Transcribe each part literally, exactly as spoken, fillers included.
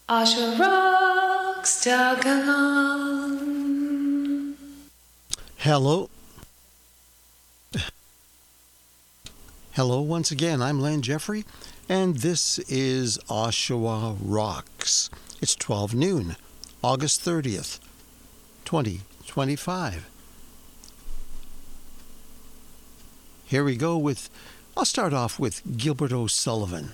asha rocks dot com. Hello. Hello once again. I'm Len Jeffrey, and this is Oshawa Rocks. It's twelve noon, August thirtieth, twenty twenty-five. Here we go with, I'll start off with Gilbert O'Sullivan.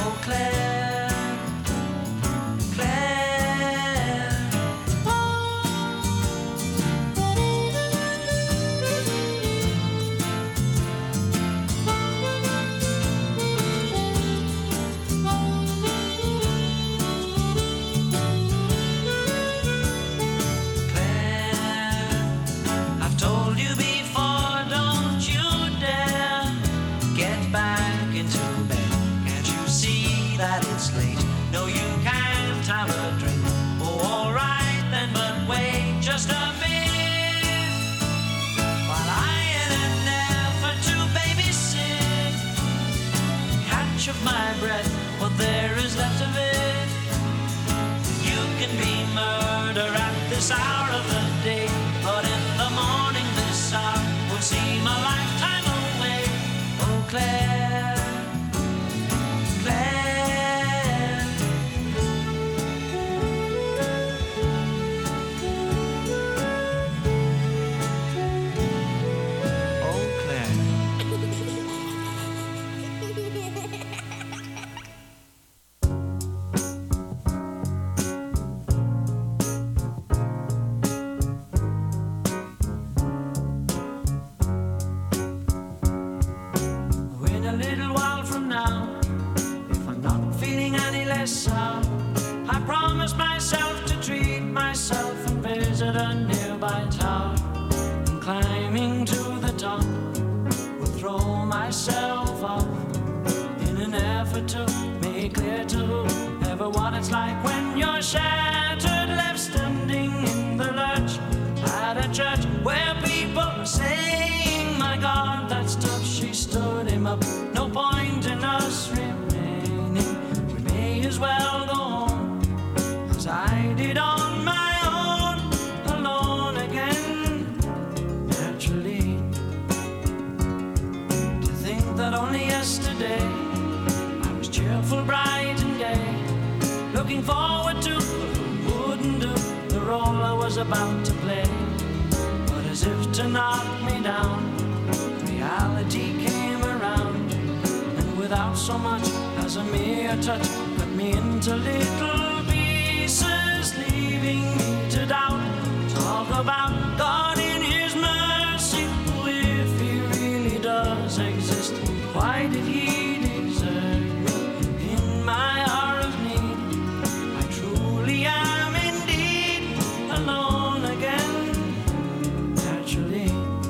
Claire, Claire, can be murder at this hour of the day, but in the morning this hour will seem a lifetime away. Oh, Claire, Claire, oh, Claire. In a little while from now, if I'm not feeling any less sound, I promise myself to treat myself and visit a nearby town. And climbing to the top, will throw myself off in an effort to make clear to whoever what it's like when you're shattered, left standing in the lurch at a church where people are saying, my God, that stuff, she stood him up. No point in us remaining. We may as well go home, as I did on my own, alone again, naturally. To think that only yesterday I was cheerful, bright and gay, looking forward to what wouldn't do the role I was about to play. But as if to knock me down, reality came around, and without so much as a mere touch, cut me into little pieces, leaving me to doubt. Talk about God in His mercy, who, if He really does exist, why did He desert me in my hour of need? I truly am indeed alone again, naturally.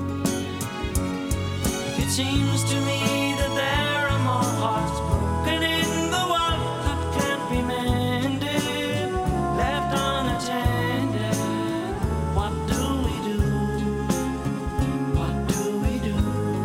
It seems to me that there are more hearts broken in the world that can't be mended, left unattended. What do we do? What do we do?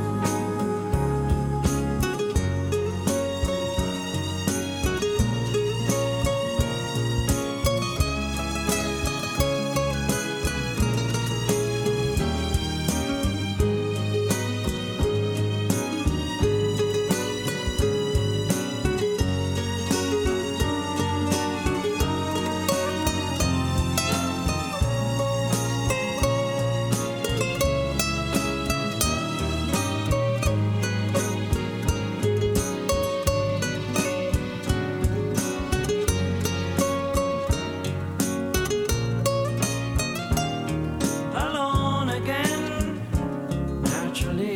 Alone again, naturally.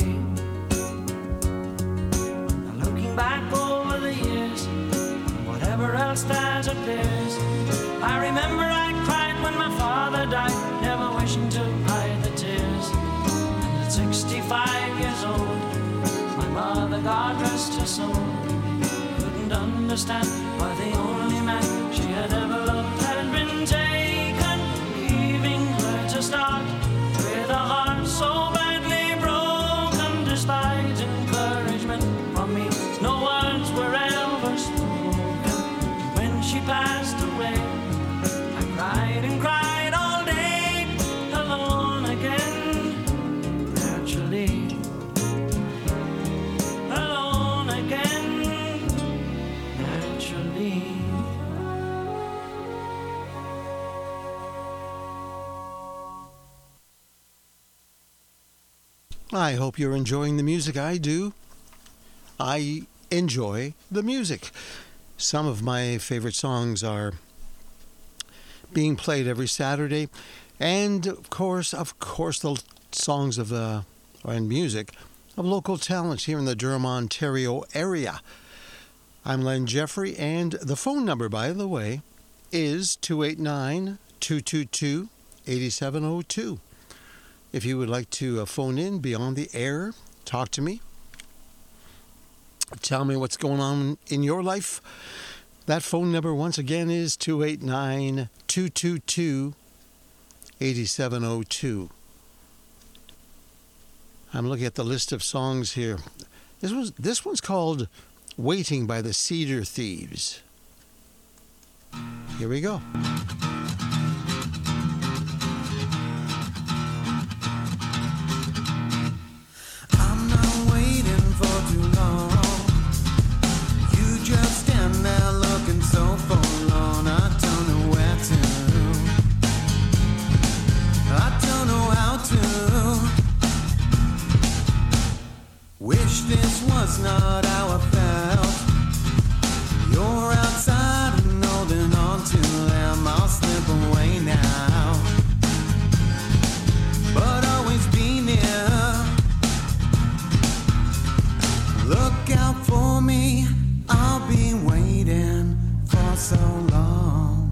Now looking back over the years, whatever else that appears, I remember I cried when my father died, never wishing to hide the tears. And at sixty-five years old, my mother, God rest her soul, couldn't understand why the only man she had ever loved had been taken, leaving her to start with a heart so badly broken. Despite encouragement from me, no words were ever spoken. When she passed away, I cried and cried all day, alone again, naturally. Alone again, naturally. I hope you're enjoying the music. I do. I enjoy the music. Some of my favorite songs are being played every Saturday, and of course, of course, the songs of uh, and music of local talents here in the Durham, Ontario area. I'm Len Jeffrey, and the phone number, by the way, is two eight nine, two two two, eight seven zero two. If you would like to uh, phone in, be on the air, talk to me, tell me what's going on in your life, that phone number once again is two eight nine, two two two, eight seven zero two. I'm looking at the list of songs here. This was this one's called Waiting by the Cedar Thieves. Here we go. long.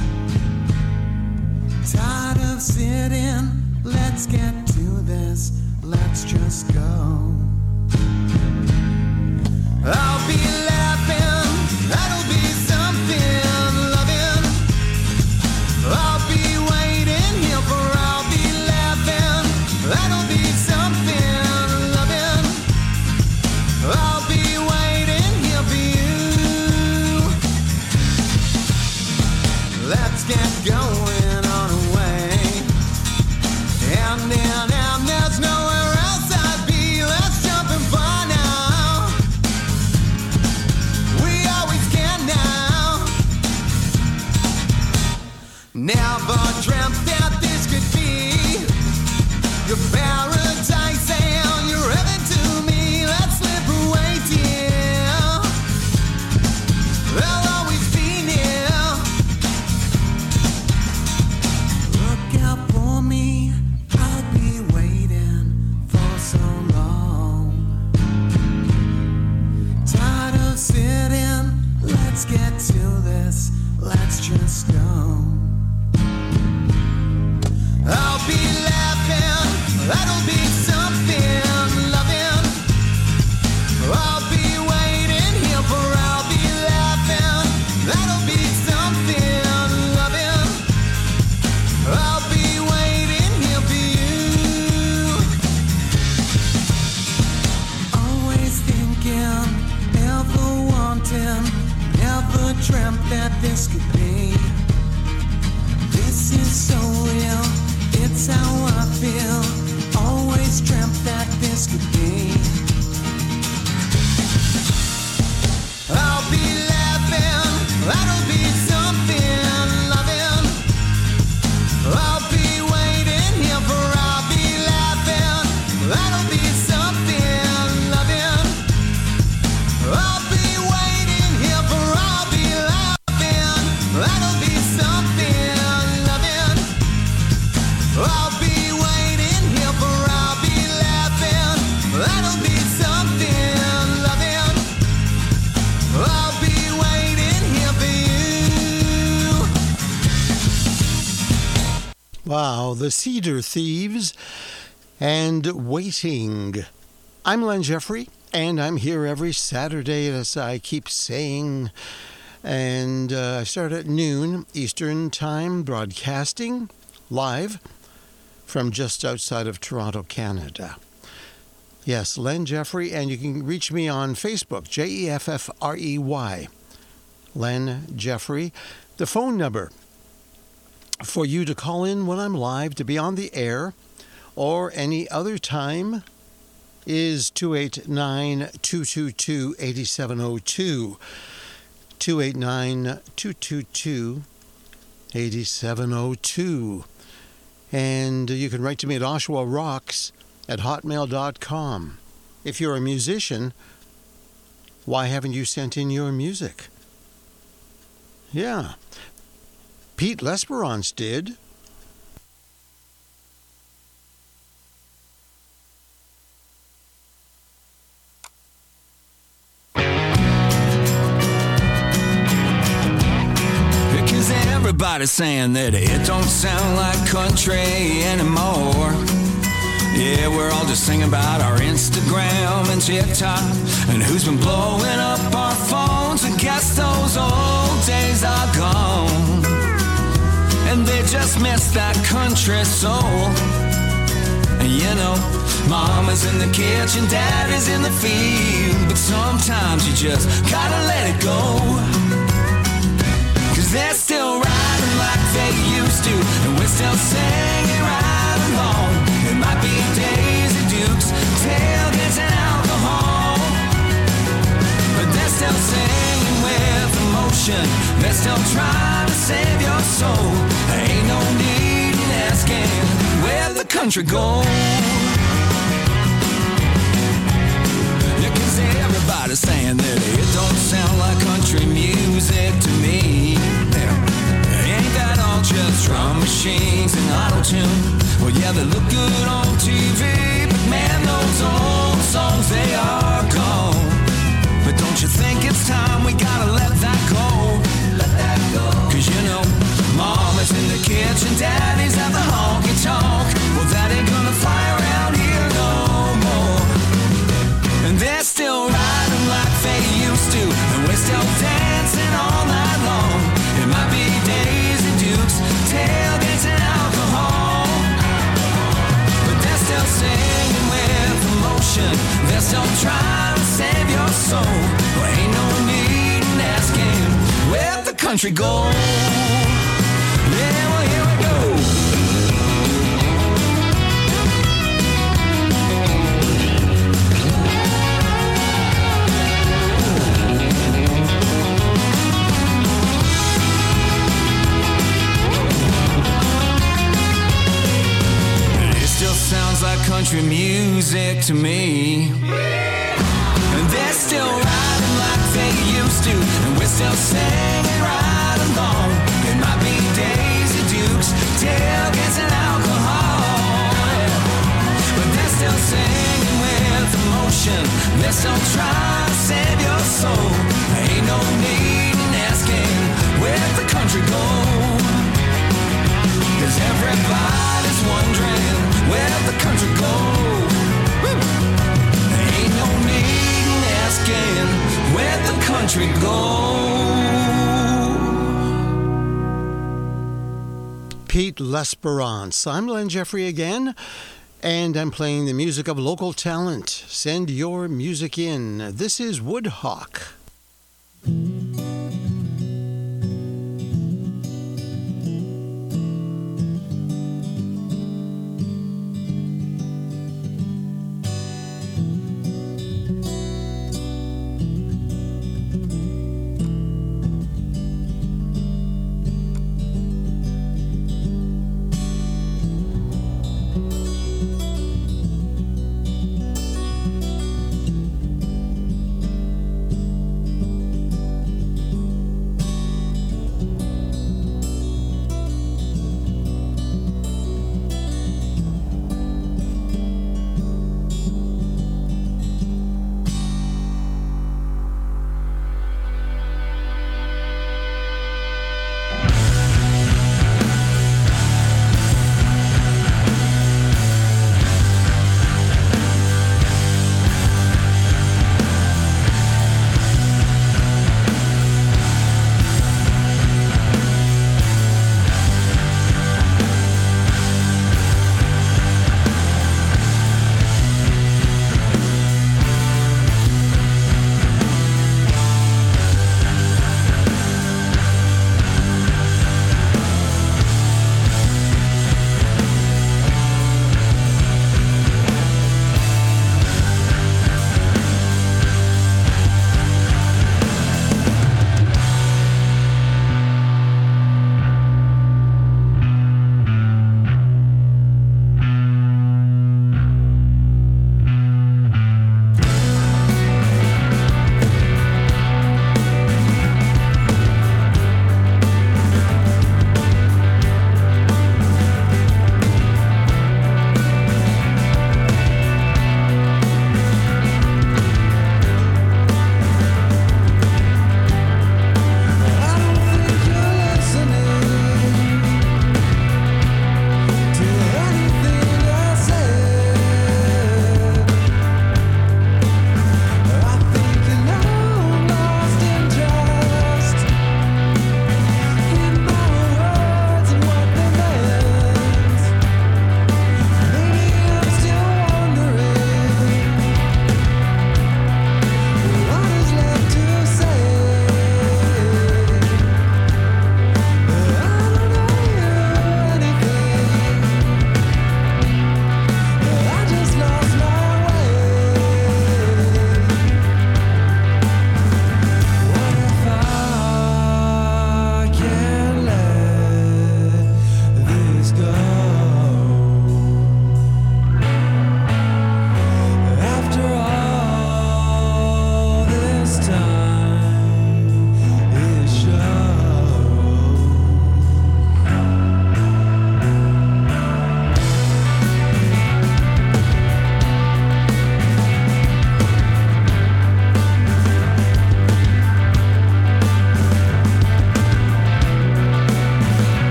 Tired of sitting, let's get to this, let's just go. I'll be laughing, that'll be something, loving. I'll be waiting here for, I'll be laughing, that'll be something, loving. I'll be waiting here for you. Let's get going on a way. And in and there's nowhere else I'd be. Let's jump and fly now. We always can now. Never dreamt that this could be your paradise and your heaven to me. Let's slip away, dear. They'll always be near. Look out for me. I'll be waiting for so long. Tired of sitting. Let's get to this. Let's just go. I'll be laughing, that'll be something, loving. I'll be waiting here for, I'll be laughing, that'll be something, loving. I'll be waiting here for you. Always thinking, ever wanting, never dreamt that this could be. This is so real. It's how I feel. Always dreamt that this could be. I'll be laughing, that'll be something, loving. I'll be waiting here for, I'll be laughing, that'll be something, loving. I'll be waiting here for, I'll be laughing, that'll be something, loving. I'll be waiting here for, I'll be laughing, that'll be something, loving. I'll be waiting here for you. Wow, the Cedar Thieves and Waiting. I'm Len Jeffrey, and I'm here every Saturday, as I keep saying. And uh, I start at noon Eastern Time, broadcasting live from just outside of Toronto, Canada. Yes, Len Jeffrey, and you can reach me on Facebook, J E F F R E Y, Len Jeffrey. The phone number for you to call in when I'm live, to be on the air, or any other time, is two eight nine, two two two, eight seven zero two. two eight nine, two two two, eight seven zero two. And you can write to me at Oshawa Rocks at hotmail dot com. If you're a musician, why haven't you sent in your music? Yeah. Pete L'Esperance did. Because everybody's saying that it don't sound like country anymore. Yeah, we're all just singing about our Instagram and TikTok and who's been blowing up our phones. I guess those old days are gone, and they just miss that country soul. And you know, mama's in the kitchen, daddy's in the field, but sometimes you just gotta let it go. Cause they're still riding like they used to, and we're still singing right along. It might be Daisy Dukes, tailgates and alcohol, but they're still singing with emotion. They're still trying to save your soul. There ain't no need in asking where the country goes. Yeah, cause everybody's saying that it don't sound like country music to me. Yeah, ain't that all just drum machines and auto-tune? Well, yeah, they look good on T V, but man, those old songs, they are gone. But don't you think it's time we gotta let that go? Let that go. country gold. Yeah, well, here we go. It still sounds like country music to me. And they're still riding like they used to, and we're still singing right along. It might be Daisy Dukes, tailgates and alcohol, yeah. But they're still singing with emotion. They're still trying to save your soul. There ain't no need in asking where the country goes, 'cause everybody's wondering where the country goes. Woo! There ain't no need in asking where the country goes. Pete L'Esperance. I'm Len Jeffrey again, and I'm playing the music of local talent. Send your music in. This is Woodhawk.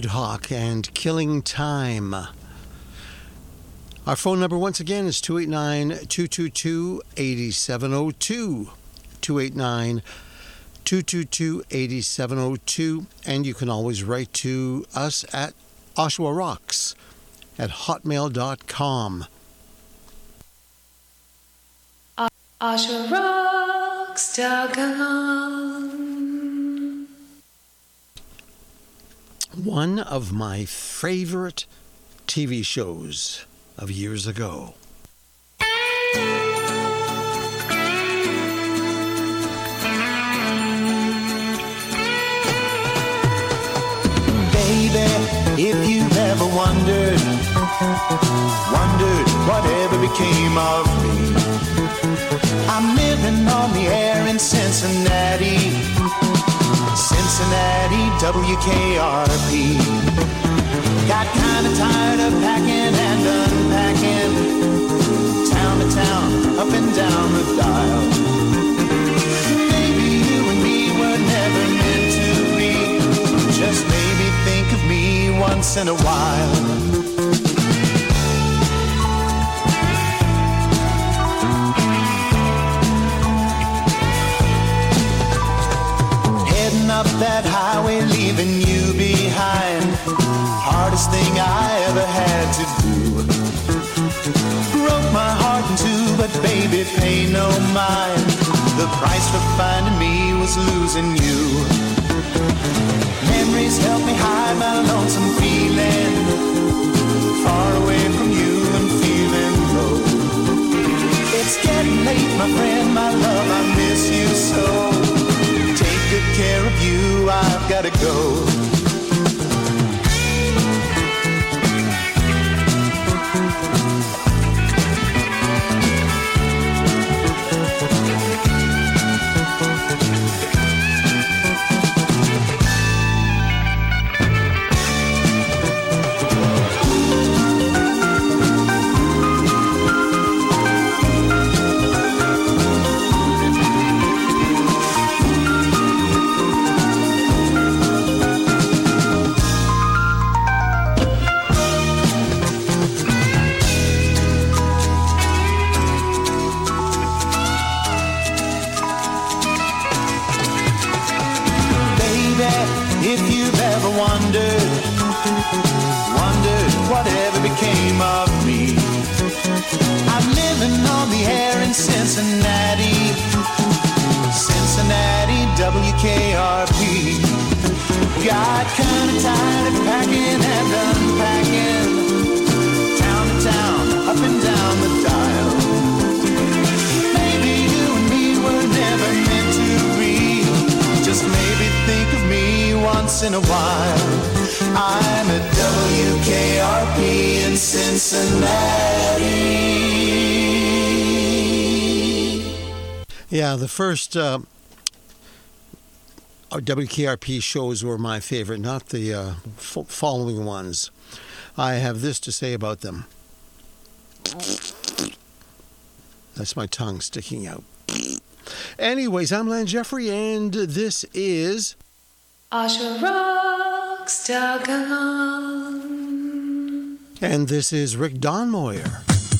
Nighthawk and Killing Time. Our phone number once again is two eight nine, two two two, eight seven zero two. two eight nine, two two two, eight seven zero two. And you can always write to us at Oshawa Rocks at hotmail dot com. Oshawa Rocks dot com. One of my favorite T V shows of years ago. Baby, if you've ever wondered, wondered whatever became of me, I'm living on the air in Cincinnati, Cincinnati, W K R P. Got kinda tired of packing and unpacking, town to town, up and down the dial. Maybe you and me were never meant to be, just maybe think of me once in a while. Up that highway, leaving you behind. Hardest thing I ever had to do. Broke my heart in two, but baby, pay no mind. The price for finding me was losing you. Memories help me hide my lonesome feeling, far away from you and feeling low. It's getting late, my friend, my love, I miss you so. Good care of you, I've gotta go. Cincinnati, Cincinnati, W K R P. Got kinda tired of packing and unpacking, town to town, up and down the dial. Maybe you and me were never meant to be, just maybe think of me once in a while. I'm at W K R P in Cincinnati. Yeah, the first uh, W K R P shows were my favorite, not the uh, f- following ones. I have this to say about them. That's my tongue sticking out. Anyways, I'm Len Jeffrey, and this is Oshawa Rocks dot com. And this is Rick Donmoyer.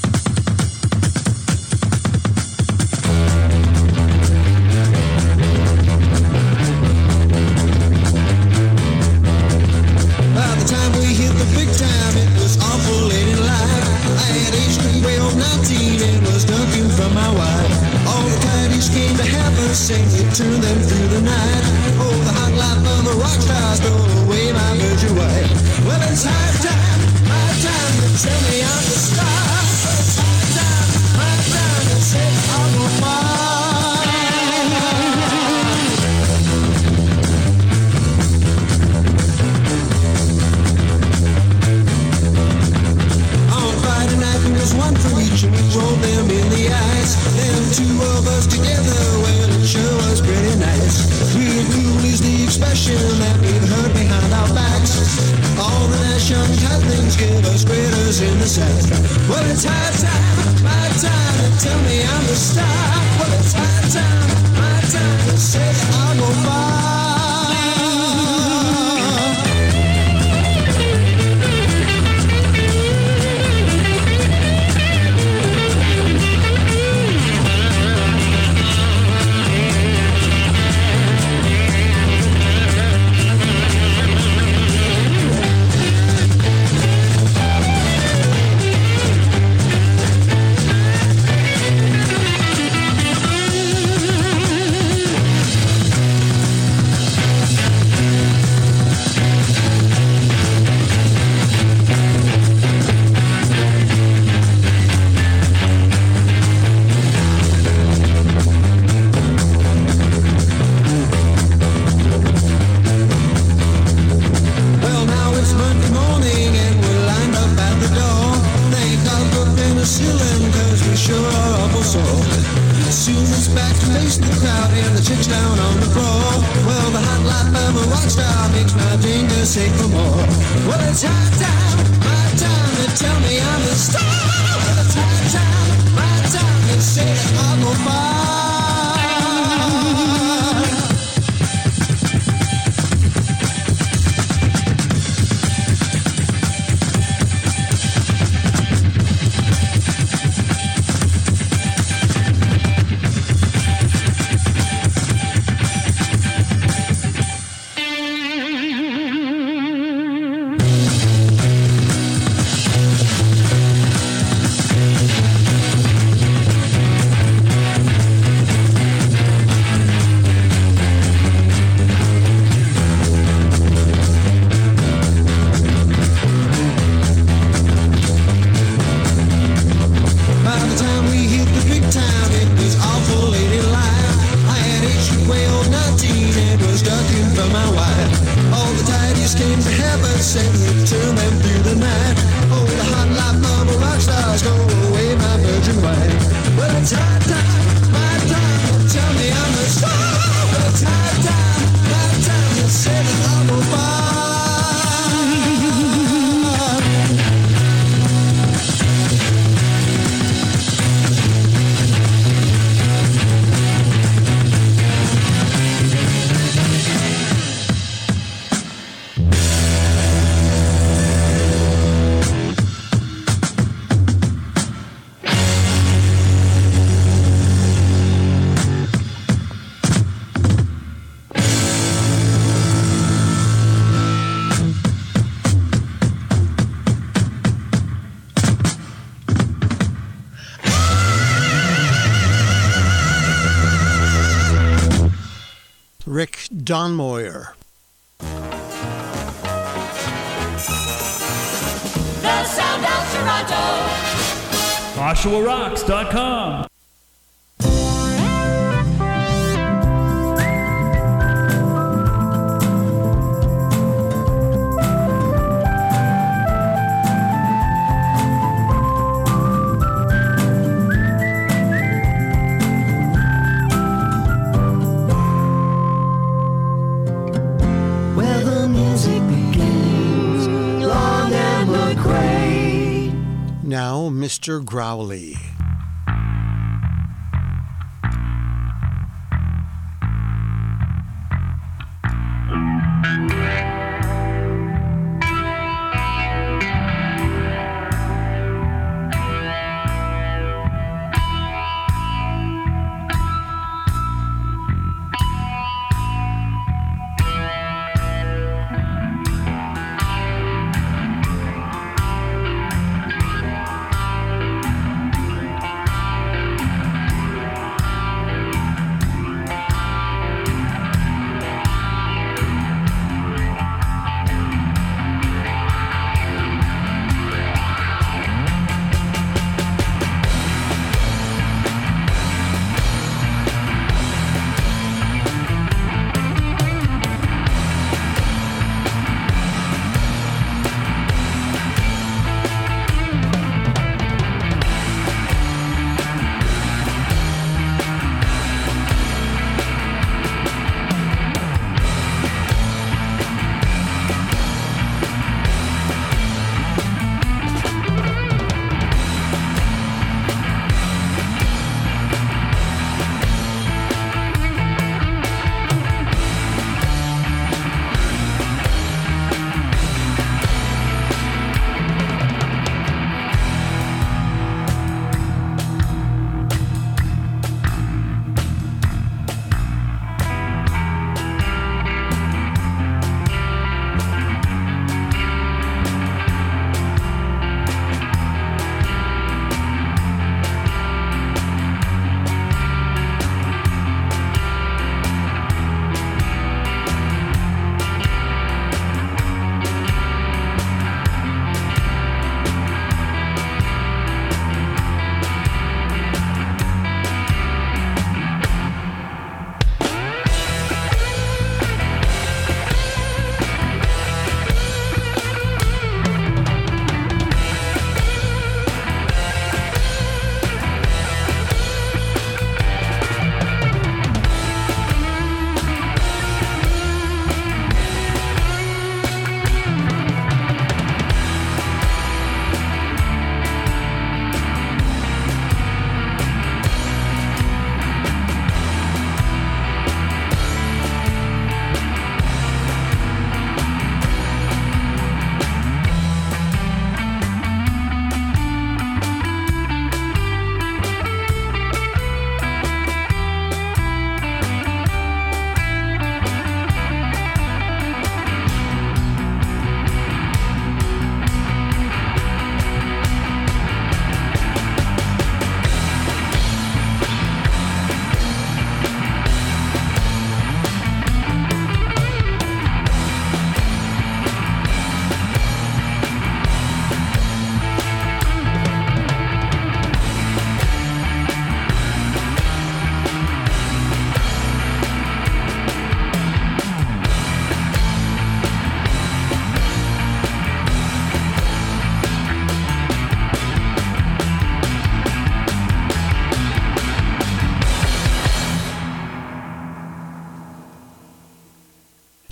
Turn them through the night. Oh, the hot life of the rock stars stole away my virgin wife. Well, it's high time, my time to tell me I'm the star. It's high time, my time to say I'm the On Friday night there was one for each, and we rolled them in the ice. Them two of us together, well, it sure was pretty nice. Real cool is the expression that we've heard behind our backs. All the nice young titlings give us critters in the sack. Well, it's high time, my time to tell me I'm the star. Well, it's high time, my time to say I'll go far. ceiling, cause we sure are awful sore. Soon it's back to face the crowd and the chicks down on the floor. Well, the hot life of a rock star makes my fingers shake for more. Well, it's high time, my time to tell me I'm a star. Well, it's high time, my time to say I'll go far. Rick Donmoyer. The sound of Toronto. Oshawa Rocks dot com. Now, Mister Growly.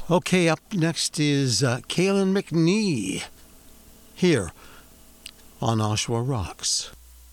Okay, up next is uh, Kaylin McNee here on Oshawa Rocks.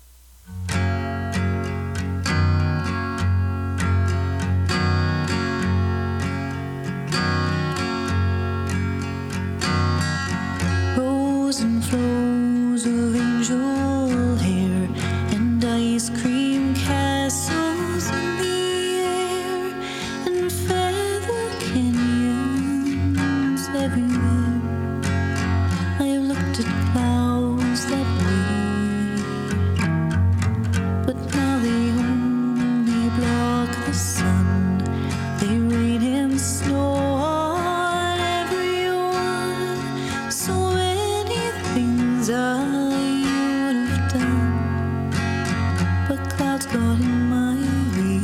Rows and flows of angel hair and ice cream castles in the air and feather canyons everywhere. I've looked at clouds that way, but now they only block the sun. They rain and snow on everyone. So many things I would have done, but clouds got in my way.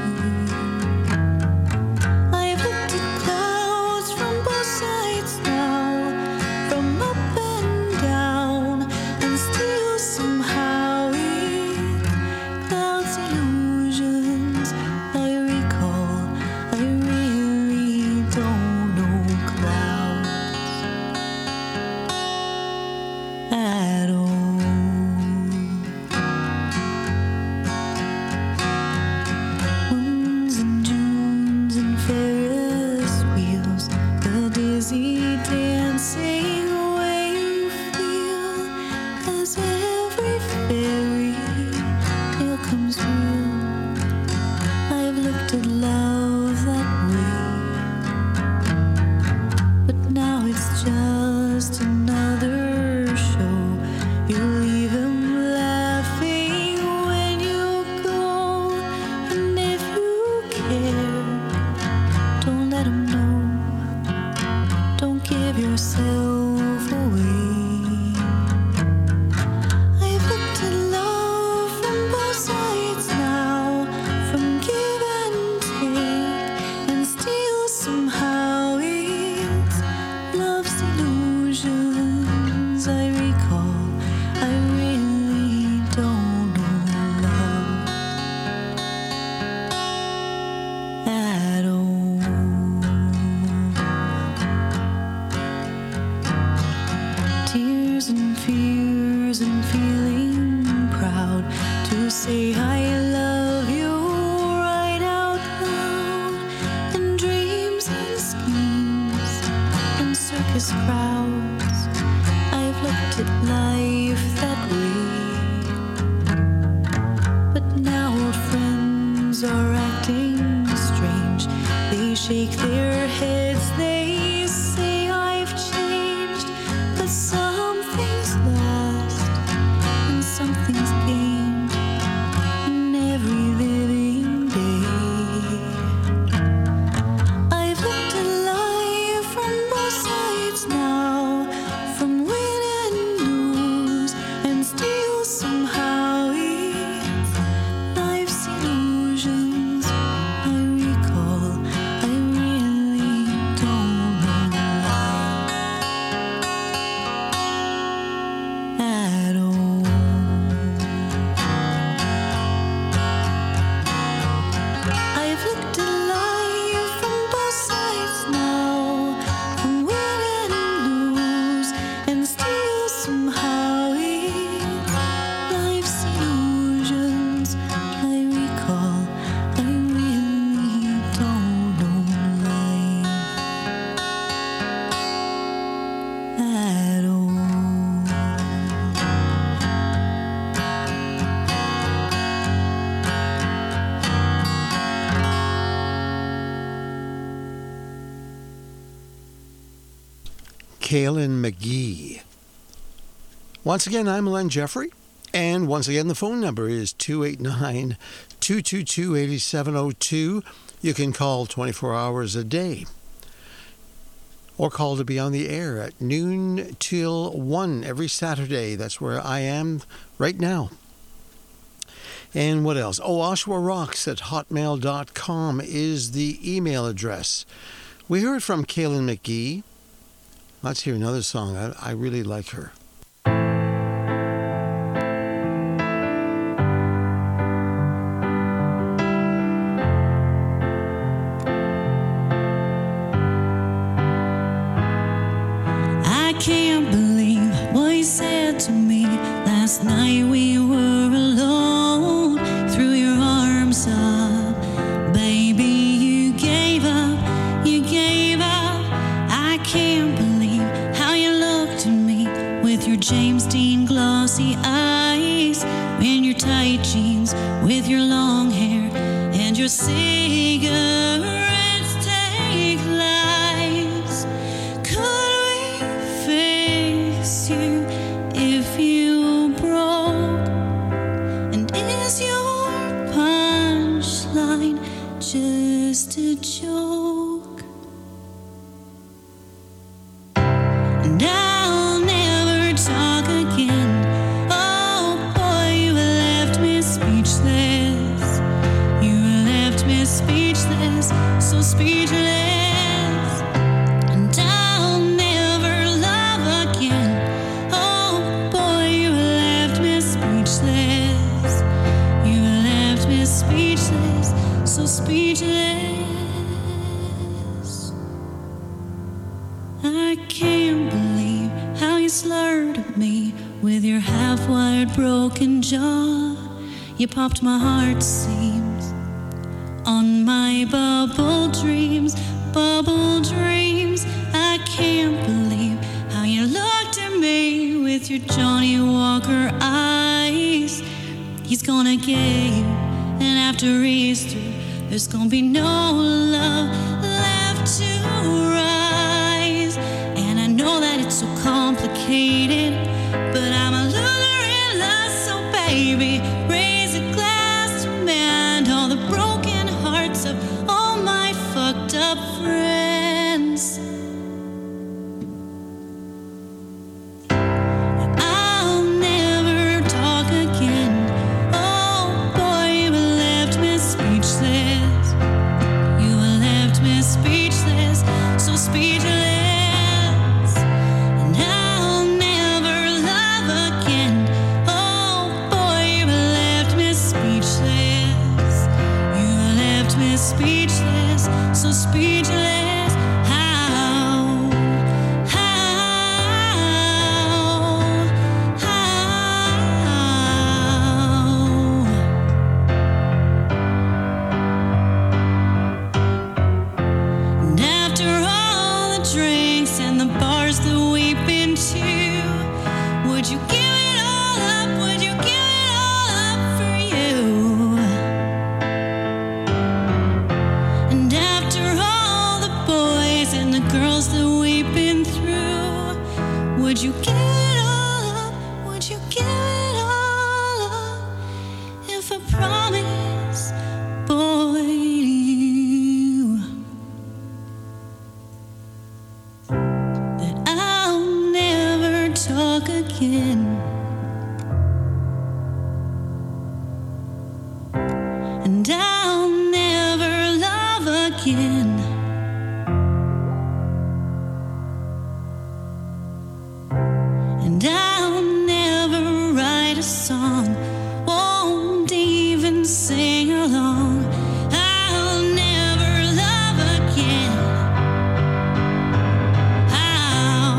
I've looked at clouds from both sides now, from up and down, and still somehow it's clouds illusions I recall. I really don't know clouds at all. Moons and Junes and Ferris wheels, the dizzy dancing way you feel as every fairy tale comes real. I've looked at love that way, but now it's just another show. You leave him laughing when you go, and if you care, don't let him know. Don't give yourself away. I've looked at love from both sides now, from give and take, and still somehow it's love's illusions I recall. I really don't know love at all. Tears and fears and feeling proud to say I love you right out loud, and dreams and schemes and circus crowds. I've looked at life that way, but now old friends are acting strange. They shake their heads, they say I've changed, but something's lost and something's gained in every living day. I've looked at life from both sides now, from win and lose, and still somehow it's life's illusions I recall. I really don't know life at all. I've looked at life from both sides now, from win and lose, and still somehow it's life's illusions I recall. I really don't know life at all. Kaylin McGee. Once again, I'm Len Jeffrey, and once again, the phone number is two eight nine, two two two, eight seven zero two. You can call twenty-four hours a day, or call to be on the air at noon till one every Saturday. That's where I am right now. And what else? Oh, Oshawa Rocks at hotmail dot com is the email address. We heard from Kaylin McGee. Let's hear another song. I, I really like her. pristine glossy eyes, in your tight jeans with your long hair and your cigarettes take lies. Could we fix you if you broke? And is your punchline just a joke? And I'll never talk again. Oh boy, you left me speechless. You left me speechless, so speechless. And I'll never love again. Oh boy, you left me speechless. You left me speechless, so speechless. I can't believe how you slurred at me with your half-wired broken jaw. You popped my heart seams on my bubble dreams, bubble dreams. I can't believe how you looked at me with your Johnny Walker eyes. He's gonna get you, and after he's through, there's gonna be no love left to rise. And I know that it's so complicated, but I'm a loser in love, so baby, raise a glass to me and all the broken hearts of all my fucked up friends. I'll never talk again. Oh boy, you left me speechless. You left me speechless, so speechless. And I'll never love again. Oh boy, you left me speechless. You left me speechless, so speechless. How? How? How? And after all the drinks and the bars that we've been to, would you give it all up? Would you give it all up for you? And after all the boys and the girls that we've been through, would you give it all up? Would you give it all up if I promise, boy, you that I'll never talk again? And I'll never love again. And I'll never write a song, won't even sing along. I'll never love again. How?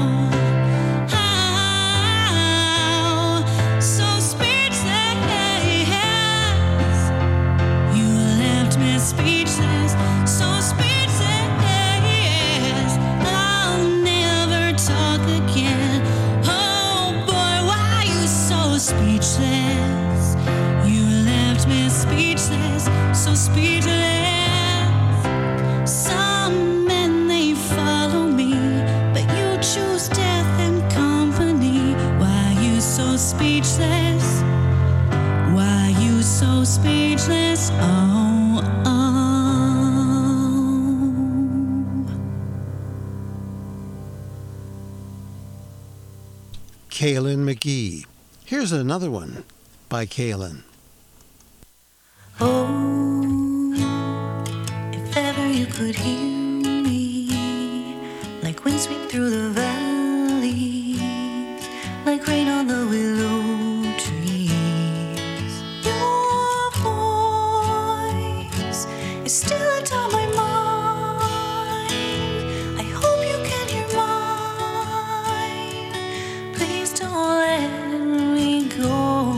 How? So speechless. You left me speechless, so speechless. I'll never talk again. Oh boy, why you so speechless? You left me speechless, so speechless. Some men, they follow me, but you choose death and company. Why you so speechless? Why you so speechless? Oh, oh. Kaylin McGee. Here's another one by Kaylin. Oh, if ever you could hear me, like wind sweep through the valleys, like rain on the willow trees. Your voice is still atop my mind. I hope you can hear mine. Please don't let me go.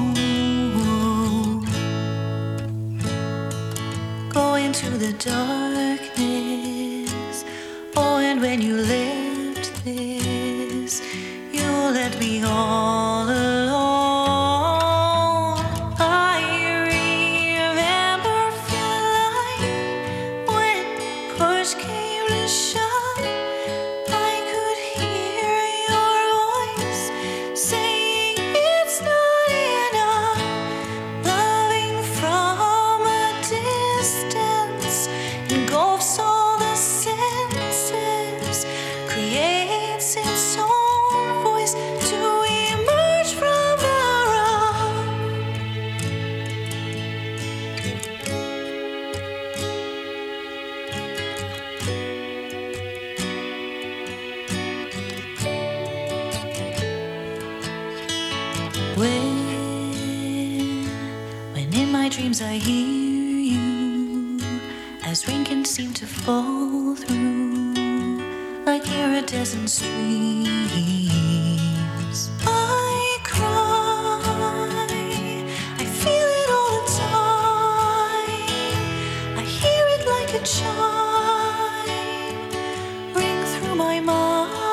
Go into the darkness. Oh, and when you left this, you let me all alone. When, when in my dreams I hear you, as rain can seem to fall through, like iridescent streams. I cry, I feel it all the time. I hear it like a chime ring through my mind.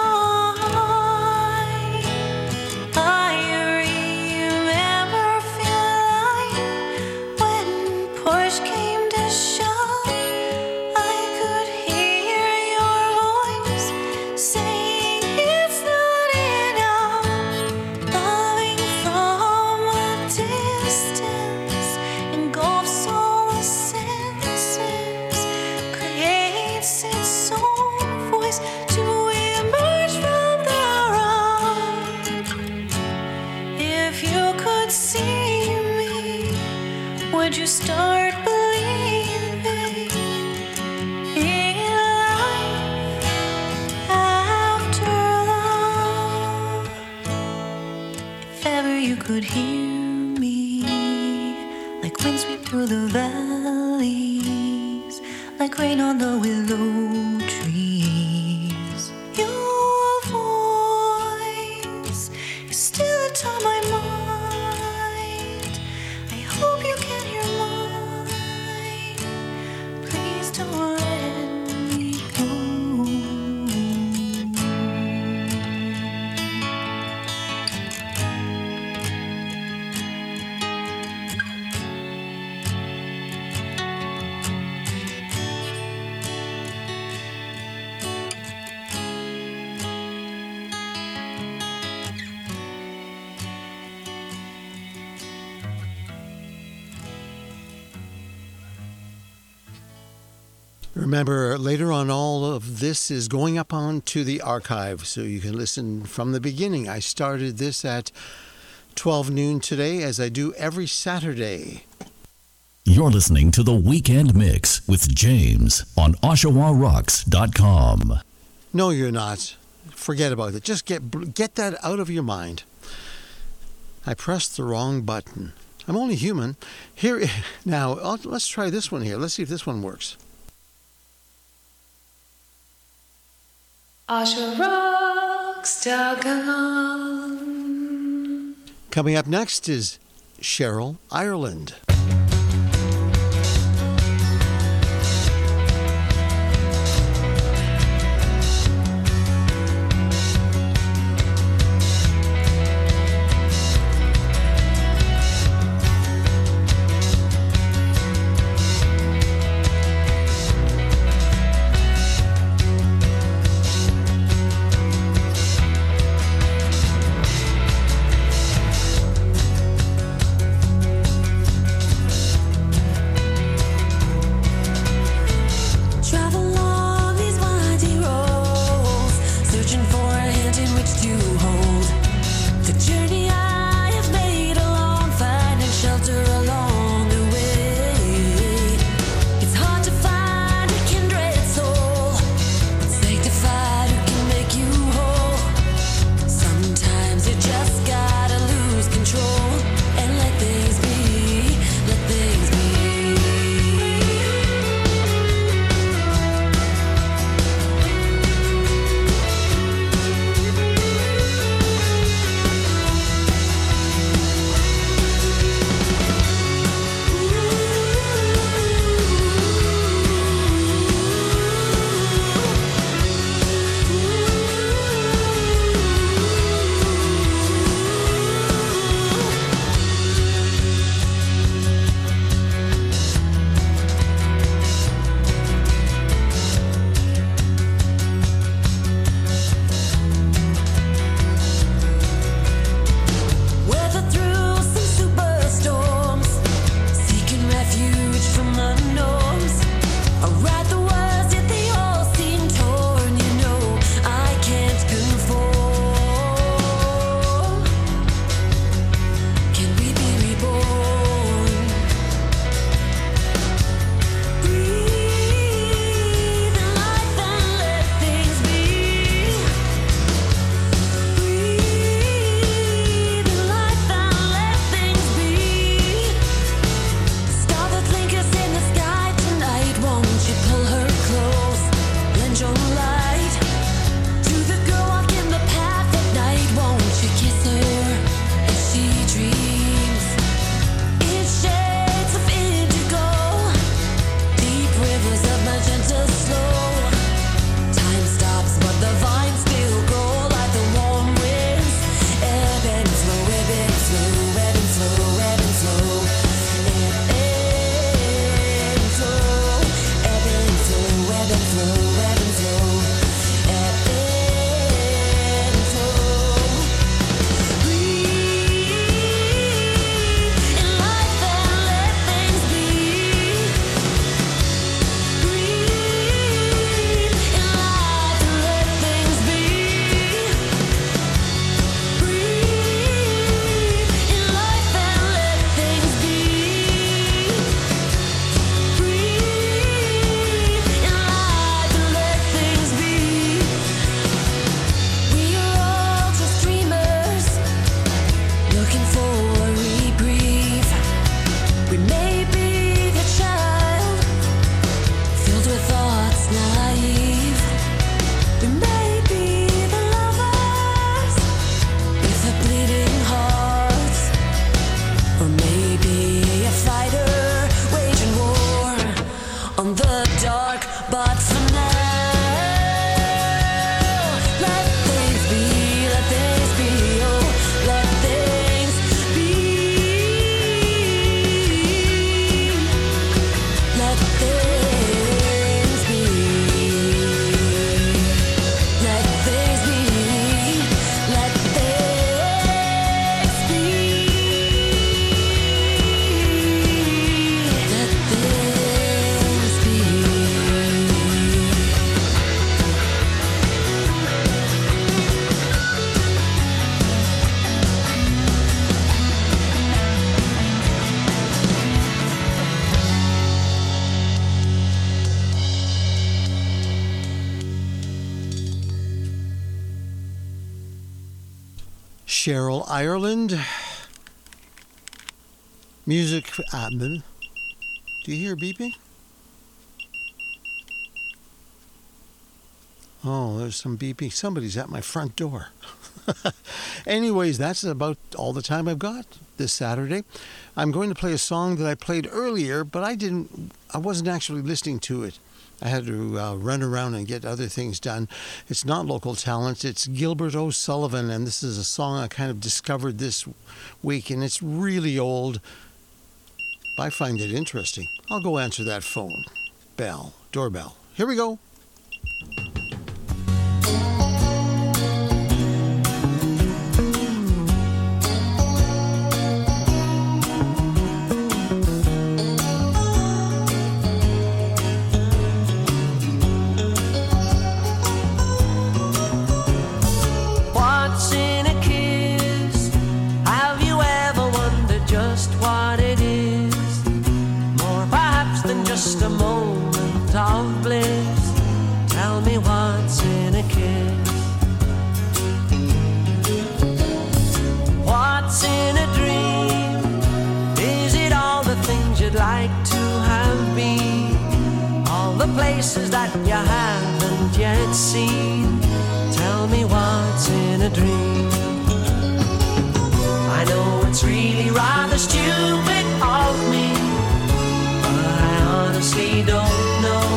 I remember feeling when push came to shove, I could hear your voice saying it's not enough. Loving from a distance engulfs all the senses, creates its own voice to emerge from the rock. If you could see me, would you start believing in life after love? If ever you could hear me, like wind sweep through the valleys, like rain on the willow trees. Your voice is still upon my mind. I hope you can hear mine. Please don't let me go. Remember, later on, all of this is going up onto the archive, so you can listen from the beginning. I started this at twelve noon today, as I do every Saturday. You're listening to The Weekend Mix with James on Oshawa Rocks dot com. No, you're not. Forget about it. Just get get that out of your mind. I pressed the wrong button. I'm only human. Here, now, let's try this one here. Let's see if this one works. Oshawa Rocks dot com. Coming up next is Cheryl Ireland. for a reprieve. We may be the child filled with thoughts naive. We may be the lovers with the bleeding hearts, or maybe a fighter waging war on the dark. But for now, Cheryl Ireland. Music. Uh, do you hear beeping? Oh, there's some beeping. Somebody's at my front door. Anyways, that's about all the time I've got this Saturday. I'm going to play a song that I played earlier, but I didn't. I wasn't actually listening to it. I had to uh, run around and get other things done. It's not local talent. It's Gilbert O'Sullivan, and this is a song I kind of discovered this week, and it's really old. But I find it interesting. I'll go answer that phone. Bell. Doorbell. Here we go. Just a moment of bliss. Tell me what's in a kiss. What's in a dream? Is it all the things you'd like to have been? All the places that you haven't yet seen? Tell me what's in a dream. I know it's really rather stupid of me, honestly don't know.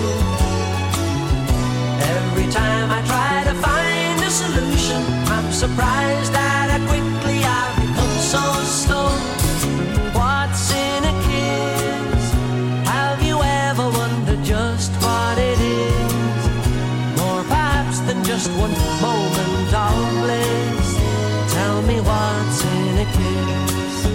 Every time I try to find a solution, I'm surprised at how quickly I've become so slow. What's in a kiss? Have you ever wondered just what it is? More perhaps than just one moment of bliss. Tell me what's in a kiss.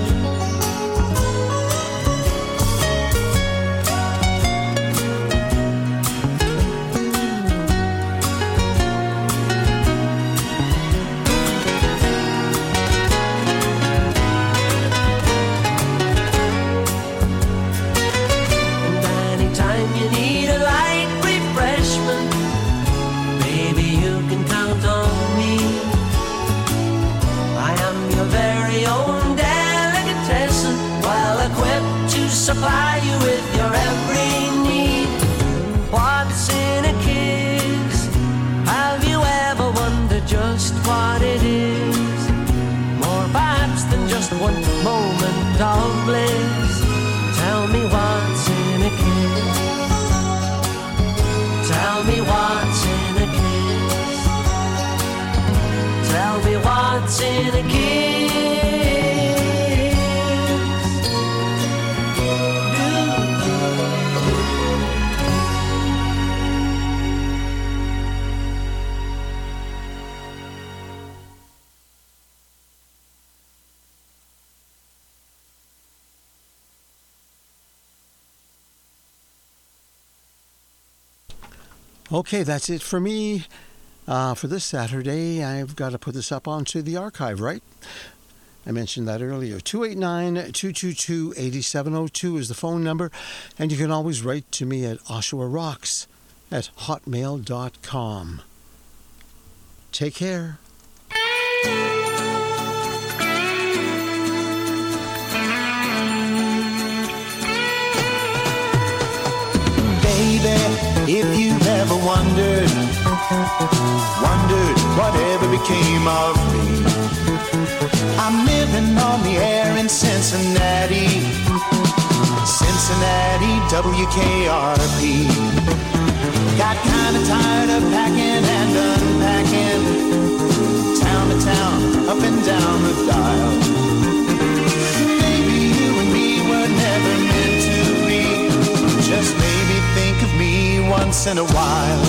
Supply you with your every need. What's in a kiss? Have you ever wondered just what it is? More perhaps than just one moment of bliss. Tell me what's in a kiss. Tell me what's in a kiss. Tell me what's in a kiss. Okay, that's it for me uh, for this Saturday. I've got to put this up onto the archive, right? I mentioned that earlier. two eight nine, two two two, eight seven zero two is the phone number, and you can always write to me at Oshawa Rocks at hotmail dot com. Take care. wondered, wondered whatever became of me. I'm living on the air in Cincinnati, Cincinnati, W K R P. Got kinda tired of packing and unpacking, town to town, up and down the dial. Maybe you and me were never meant to be, just maybe think of me once in a while.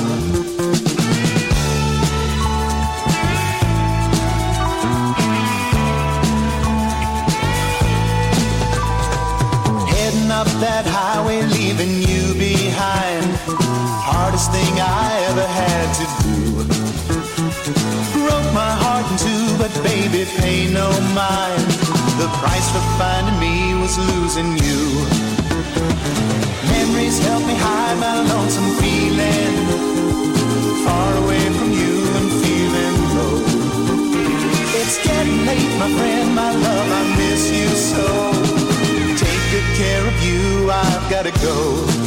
Heading up that highway, leaving you behind, hardest thing I ever had to do. Broke my heart in two, but baby, pay no mind. The price for finding me was losing you. Memories help me hide my lonesome feeling, far away from you and feeling low. It's getting late, my friend, my love, I miss you so. Take good care of you, I've gotta go.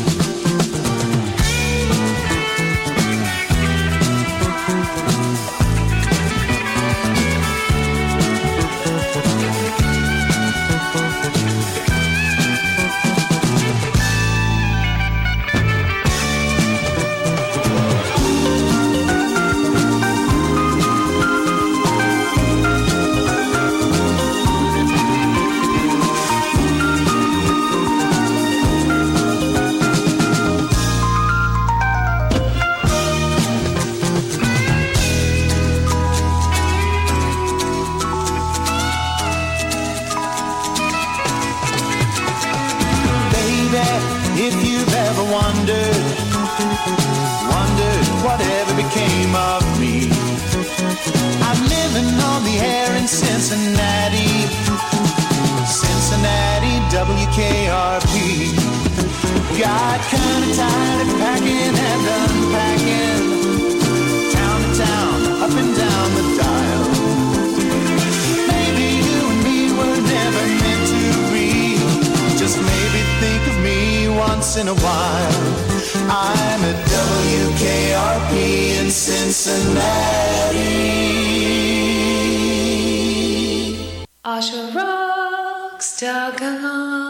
If you've ever wondered, wondered whatever became of me, I'm living on the air in Cincinnati, Cincinnati, W K R P. Got kinda tired of packing and unpacking, town to town, up and down the dial. Maybe you and me were never meant to be, just maybe think of me once in a while. I'm at W K R P in Cincinnati. Oshawa Rocks dot com